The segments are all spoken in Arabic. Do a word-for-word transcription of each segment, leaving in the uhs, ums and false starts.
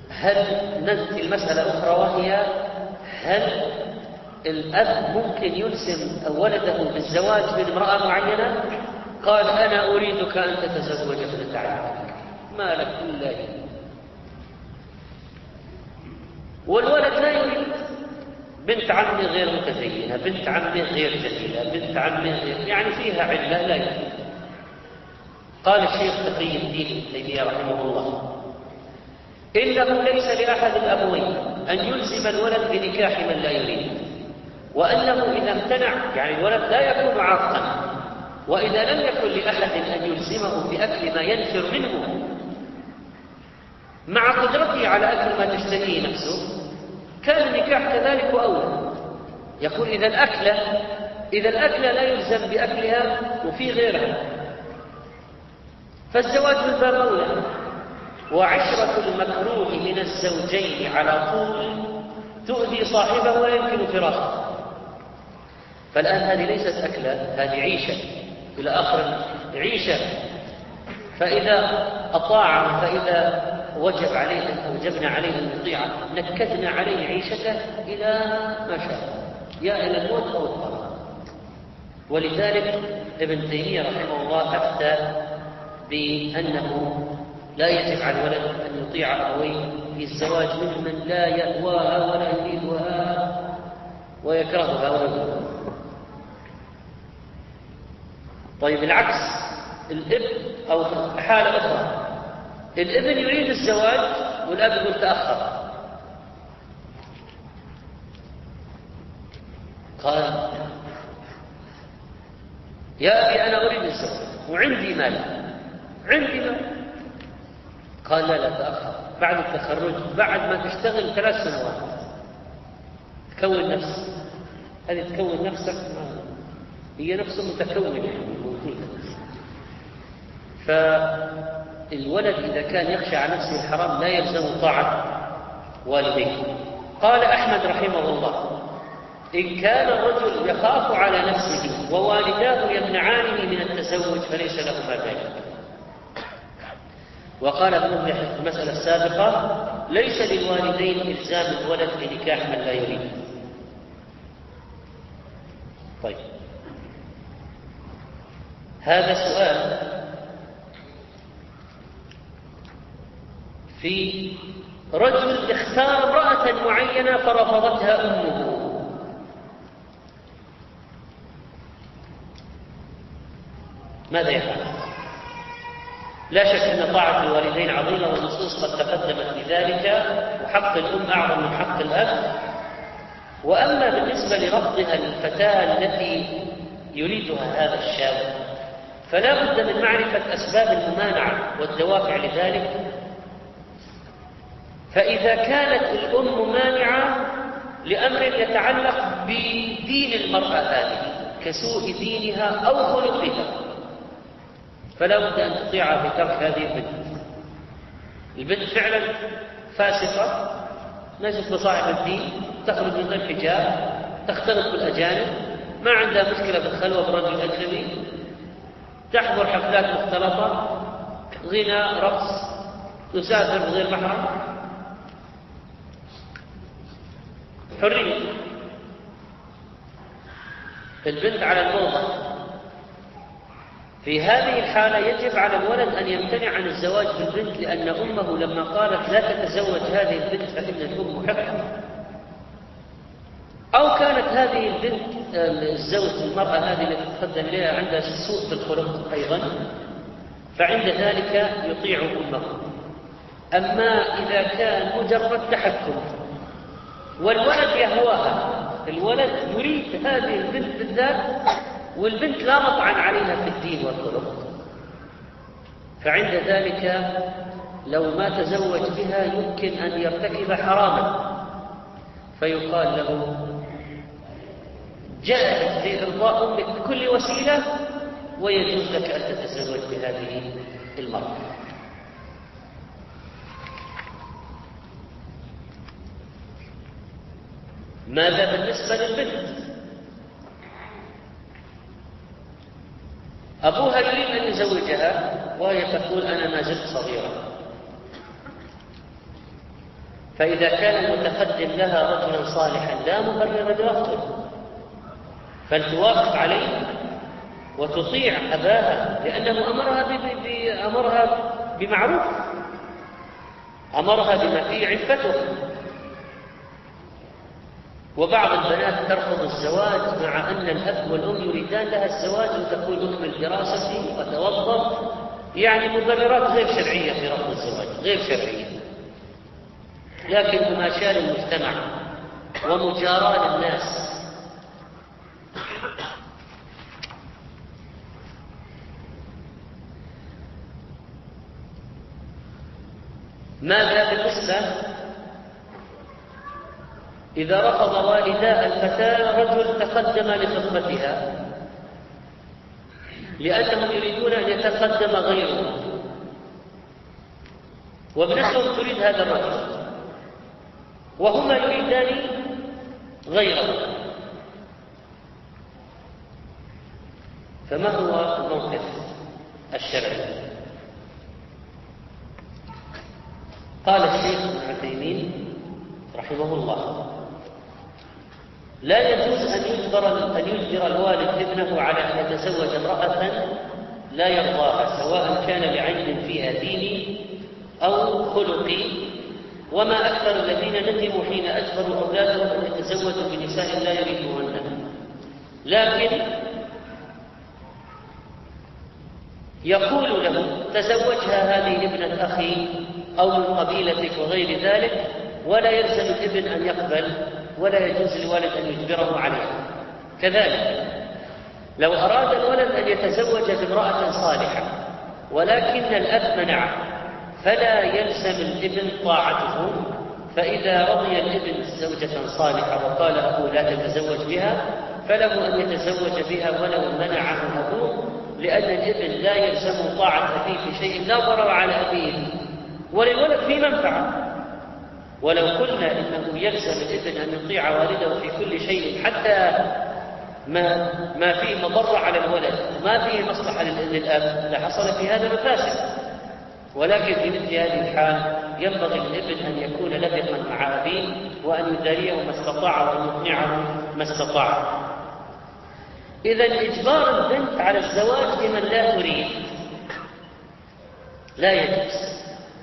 هل ننتهي المسألة أخرى، وهي هل الأب ممكن يلزم ولده بالزواج من امرأة معينة؟ قال أنا أريدك أن تتزوج ابنة عمك، ما لك إلا هي، والولد لا يريد. بنت عمي غير متزينة، بنت عمي غير جميلة، بنت عمي غير، يعني فيها علة لا يريد. قال الشيخ تقي الدين ابن تيمية رحمه الله: إنه ليس لأحد الأبوين أن يلزم الولد بنكاح من لا يريد، وأنه إذا امتنع، يعني الولد لا يكون عاقا، وإذا لم يكن لأحد أن يلزمه بأكل ما ينفر منه مع قدرته على أكل ما تشتهيه نفسه، كان النكاح كذلك وأولى. يقول إذا الأكل إذا الأكل لا يلزم بأكلها وفي غيرها، فالزواج من باب أولى. وعشرة المكروه من الزوجين على طول تؤذي صاحبه ولا يمكن فراقه. فالآن هذه ليست أكلة، هذه عيشة إلى آخر عيشة. فإذا أطاع، فإذا وجب عليه أوجبنا عليه أن يطيع، نكدنا عليه عيشته إلى ما شاء، يا إلى الموت أو الطلاق. ولذلك ابن تيمية رحمه الله أفتى بأنه لا يجب على الولد أن يطيع أبويه في الزواج ممن لا يهواها ولا يريدها ويكرهها ولا. طيب العكس، الابن أو حالة أخرى، الابن يريد الزواج والأب يقول تأخر. قال يا أبي أنا أريد الزواج وعندي مال، عندي مال. قال لا لا تأخر، بعد التخرج، بعد ما تشتغل ثلاث سنوات تكون نفسك، هذه تكون نفسك، هي نفس متكونة موجودة. فالولد إذا كان يخشى على نفسه الحرام لا يلزم طاعة والديه. قال أحمد رحمه الله: إن كان الرجل يخاف على نفسه ووالداه يمنعانه من التزوج فليس لهما ذلك. وقال ابن مفلح في المسألة السابقة: ليس للوالدين إلزام الولد بنكاح من لا يريد. طيب هذا سؤال في رجل اختار امرأة معينة فرفضتها أمه، ماذا يفعل؟ لا شك أن طاعة الوالدين عظيمة، والنصوص قد تقدمت بذلك، وحق الأم أعظم من حق الأب. وأما بالنسبة لرفضها للفتاة التي يريدها هذا الشاب، فلا بد من معرفة أسباب الممانعة والدوافع لذلك. فإذا كانت الأم مانعة لأمر يتعلق بدين المرأة هذه كسوء دينها أو خلقها، فلا بد أن تطيعها في ترك هذه البنت. البنت فعلا فاسقة، ليست بصاحب الدين، تخرج من غير حجاب، تختلط بالأجانب، ما عندها مشكلة في الخلوة بالرجل الأجنبي، تحضر حفلات مختلطة، غنى، رقص، تسافر بغير محرم، حرية. البنت على الموضة. في هذه الحالة يجب على الولد أن يمتنع عن الزواج بالبنت، لأن أمه لما قالت لا تتزوج هذه البنت فإن الأم محقة. أو كانت هذه البنت الزوج المرأة هذه التي تقدم لها عندها سوء في الخلق أيضا، فعند ذلك يطيع أمه. أما إذا كان مجرد تحكم والولد يهواها، الولد يريد هذه البنت بالذات والبنت لا مطعن عليها في الدين والخلق، فعند ذلك لو ما تزوج بها يمكن أن يرتكب حراما، فيقال له جاهد لإرضاء أمك بكل وسيلة ويجوز لك أن تتزوج بهذه المرأة. ماذا بالنسبة للبنت؟ أبوها يريد أن يزوجها وهي تقول أنا ما زلت صغيرة، فإذا كان المتقدم لها رجلا صالحا لا مبرر لرفضه، فلتوافق عليه وتطيع أباها لأنه أمرها, ب... ب... أمرها بمعروف، أمرها بما فيه عفته. وبعض البنات ترفض الزواج مع أن الأب والأم يريدان لها الزواج وتقول أكمل دراستي وتوظف، يعني مبررات غير شرعية في رفض الزواج، غير شرعية، لكن مماشاة للمجتمع ومجاراة للناس. ماذا بالنسبة إذا رفض والدا الفتاة رجل تقدم لخطبتها لأنهم يريدون أن يتقدم غيره، وابنتهم تريد هذا الرجل وهما يريدان غيره، فما هو الموقف الشرعي؟ قال الشيخ ابن عثيمين رحمه الله: لا يجوز أن يجبر, أن يجبر الوالد ابنه على أن يتزوج امرأة لا يرضاها، سواء كان لعيب فيها ديني أو خلقي، وما أكثر الذين ندموا حين أجبروا أولادهم أن يتزوجوا بنساء لا يريدونهن. لكن يقول له: تزوجها هذه ابنة أخي أو من قبيلتك وغير ذلك، ولا يلزم الابن أن يقبل، ولا يجوز للولد أن يجبره عليها. كذلك لو أراد الولد أن يتزوج بامرأة صالحة ولكن الأب منعه، فلا يلزم الابن طاعته، فإذا رضي الابن زوجة صالحة وقال أبوه لا تتزوج بها، فله أن يتزوج بها ولو منعه أبوه، لأن الابن لا يلزم طاعة أبيه في شيء لا ضرر على أبيه، وللولد فيه منفعة. ولو قلنا إنه يلزم الابن أن يطيع والده في كل شيء حتى ما, ما فيه مضرة على الولد وما فيه مصلحة للأب لحصل في هذا مفاسد. ولكن في مثل هذه الحال ينبغي للابن أن يكون لبقا مع أبيه، وأن يداريه ما استطاع وأن يقنعه ما استطاع. إذن إجبار البنت على الزواج لمن لا تريد لا يجوز،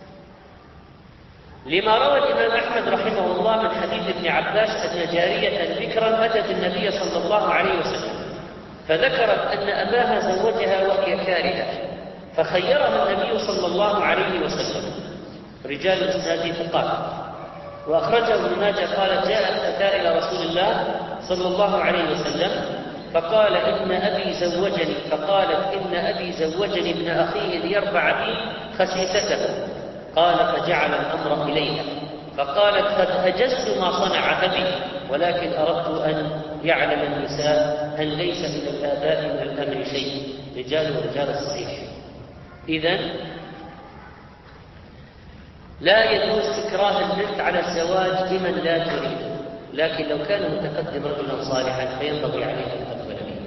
لما روى الإمام أحمد رحمه الله من حديث ابن عباس أن جارية ذكرا أتت النبي صلى الله عليه وسلم فذكرت أن أباها زوجها وهي كارهة، فخيرها النبي صلى الله عليه وسلم. رجال الإسناد ثقات. وأخرجه ابن ماجه قال: جاءت فتاة إلى رسول الله صلى الله عليه وسلم فقال: إن أبي زوجني، فقالت: إن أبي زوجني ابن أخيه ليرفع بي خسيسته. قال: فجعل الأمر إليها، فقالت: قد أجزت ما صنع أبي، ولكن أردت أن يعلم النساء أن ليس من الآباء من الأمر شيء، رجال ورجال الصحيح. إذن لا يجوز إكراه البنت على الزواج لمن لا تريد، لكن لو كان متقدم رجلا صالحا فينبغي عليه أن تقبل به.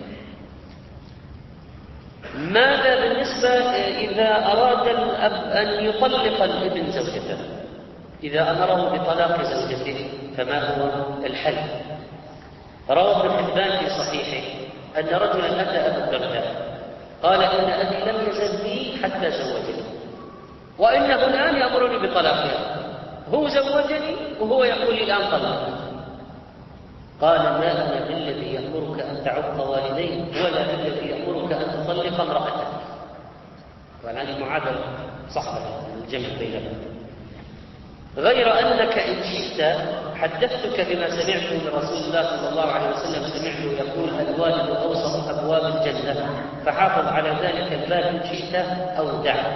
ماذا بالنسبة إذا أراد الأب أن يطلق الابن زوجته؟ إذا أمره بطلاق زوجته فما هو الحل؟ روى ابن حبان في صحيحه أن رجلا أتى أبا الدرداء قال: إن أبي لم يزل بي حتى زوجني، وإنه الآن يأمرني بطلاقها، هو زوجني وهو يقول لي الآن طلقني. قال: ما أنا بالذي يأمرك أن تعق والديك، ولا بالذي يأمرك أن تطلق امرأتك. وهذه معادلة صحبة الجمع بينهم. غير أنك إن شئت حدثتك بما سمعته من رسول الله صلى الله عليه وسلم، سمعته يقول: الوالد أوسط أبواب الجنة، فحافظ على ذلك الباب إن شئت أو دعه.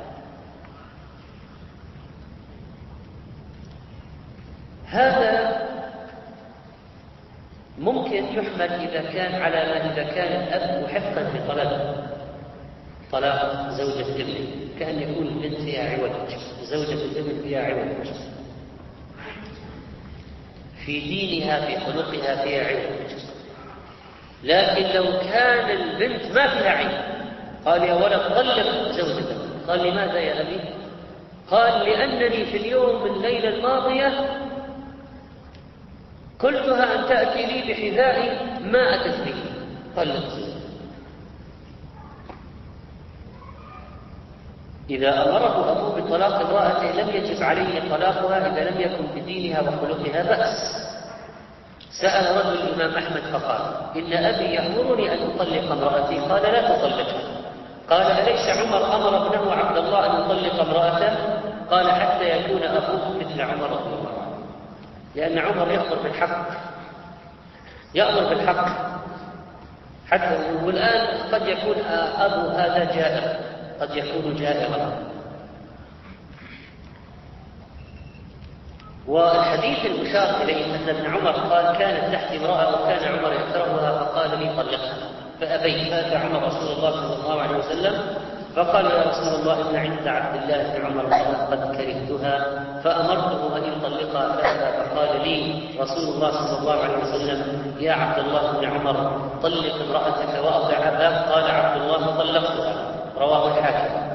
هذا ممكن يحمل إذا كان على ما إذا كان الأب محقا بطلب طلاق زوجة ابنه، كأن يكون البنت فيها عوج، زوجة الابن فيها عوج في دينها في خلقها فيها عوج. لكن لو كان البنت ما فيها عيب، قال: يا ولد طلق زوجتك، قال: لماذا يا أبي؟ قال لأنني في اليوم الليلة الماضية قلتها أن تأتي لي بحذاء ما أتت به. طلق زوجها. إذا أمره أبوه بطلاق امرأته لم يجب عليه طلاقها إذا لم يكن بدينها وخلقها بأس. سأل رجل الإمام أحمد فقال إن أبي يأمرني أن أطلق امرأتي، قال لا تطلقها. قال أليس عمر أمر ابنه عبد الله أن يطلق امرأته؟ قال حتى يكون أبوه مثل عمر رضي الله عنه، لأن عمر يأمر بالحق، يأمر بالحق حتى. والآن قد يكون أبو هذا جائر، قد يكون جائرا. والحديث المشار إليه أن ابن عمر قال كانت تحت امرأة وكان عمر يكرهها فقال لي طلقها فأبيت، فأتى عمر رسول الله صلى الله عليه وسلم فقال يا رسول الله إن عند عبد الله بن عمر قد كرهتها فأمرته أن يطلقها فأبى، فقال لي رسول الله صلى الله عليه وسلم يا عبد الله بن عمر طلق امرأتك وأطع أباك. قال عبد الله طلقتها، رواه الحاكم.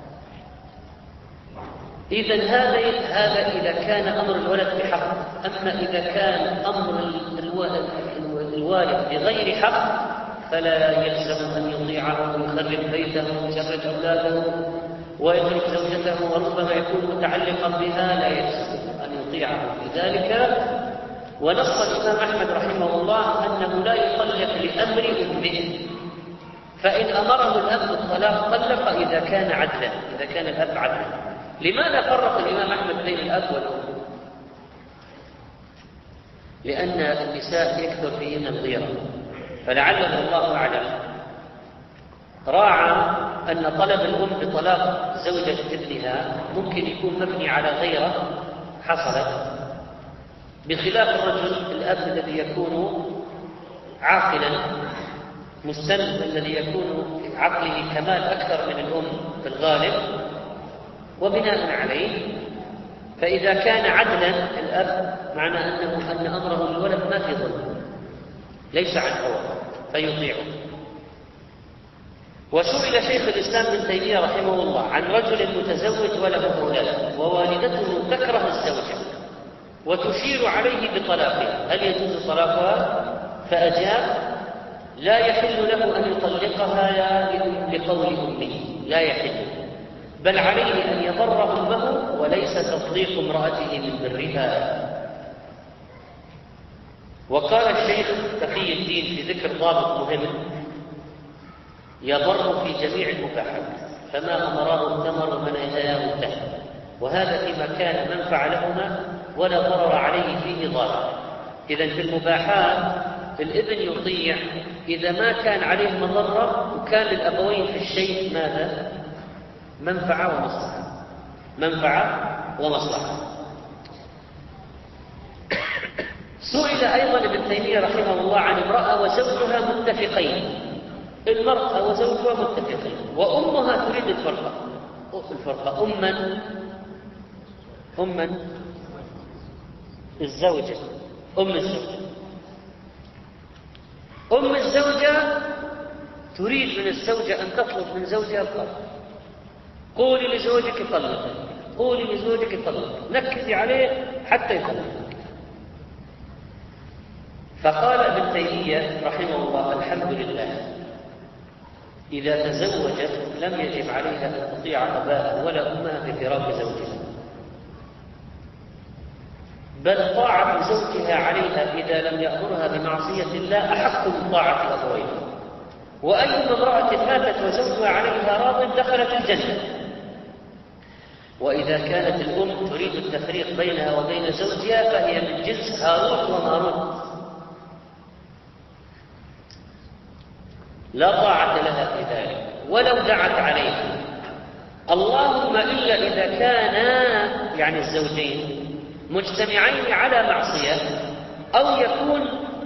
إذن هذا هذا إذا كان أمر الولد بحق. أما إذا كان أمر الوالد بغير حق فلا يلزم أن يطيعه ويخرب بيته ويشرد أولاده ويترك زوجته وربما يكون متعلقا بها، لا يلزم أن يطيعه في ذلك. ونص الإمام أحمد رحمه الله أنه لا يطلق لأمر أمه، فإن أمره الأب بالطلاق طلق إذا كان عدلا، إذا كان الأب عدلا. لماذا فرق الإمام أحمد بين الأب والأم؟ لأن النساء يكثر فيهن الغيرة، فلعله الله أعلم راعى أن طلب الأم بطلاق زوجة ابنها ممكن يكون مبني على غيرة حصلت، بخلاف الرجل الأب الذي يكون عاقلا مستند، الذي يكون في عقله كمال أكثر من الأم في الغالب. وبناء عليه فإذا كان عدلا الأب معنى أنه أن أمره الولد ما في ظلم، ليس عن هوى فيطيعه. وسئل شيخ الإسلام ابن تيمية رحمه الله عن رجل متزوج وله أولاد ووالدته تكره الزوجة وتشير عليه بطلاقها، هل يجوز طلاقها؟ فأجاب لا يحل له أن يطلقها لقول أمه، لا يحل، بل عليه أن يبر أمه وليس تطليق امرأته من برها. وقال الشيخ تقي الدين في ذكر ضابط مهم يبر في جميع المباحات، فما أمراه التمر ومن نهاه انتهى، وهذا فيما كان منفع لهما ولا ضرر عليه فيه ضرر. إذن في المباحات الابن يطيع إذا ما كان عليه مضرة وكان للأبوين في الشيء ماذا؟ منفعة ومصلحة، منفعة ومصلحة. سئل أيضا ابن تيمية رحمه الله عن امرأة وزوجها متفقين، المرأة وزوجها متفقين وأمها تريد الفرقة، الفرقة أما أما الزوجة، أم الزوجة أم الزوجة تريد من الزوجة أن تطلب من زوجها الفرقة، قولي لزوجك طلق، قولي لزوجك طلق، نكدي عليه حتى يطلق. فقال ابن تيمية رحمه الله الحمد لله إذا تزوجت لم يجب عليها أن تطيع أباها ولا أمها بفراق زوجها، بل طاعة زوجها عليها إذا لم يأمرها بمعصية الله أحق من طاعة أبويها. وأيما امرأة ماتت وزوجها عليها راض دخلت الجنة. وإذا كانت الأم تريد التفريق بينها وبين زوجها فهي من جنس هاروت وماروت، لا طاعة لها في ذلك ولو دعت عليه، اللهم إلا إذا كانا يعني الزوجين مجتمعين على معصية أو يكون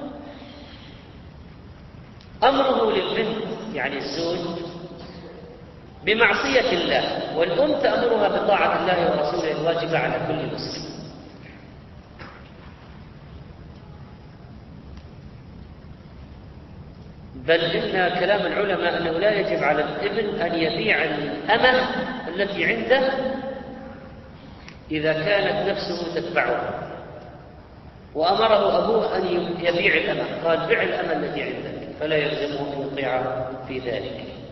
أمره للبنت يعني الزوج بمعصية الله والأم تأمرها بطاعة الله ورسوله الواجبة على كل مسلم. بل إن كلام العلماء أنه لا يجب على الابن أن يبيع الأمة التي عنده إذا كانت نفسه تتبعها، وأمره أبوه أن يبيع الأمة، قال بع الأمة التي عندك، فلا يلزمه أن يطيع في ذلك.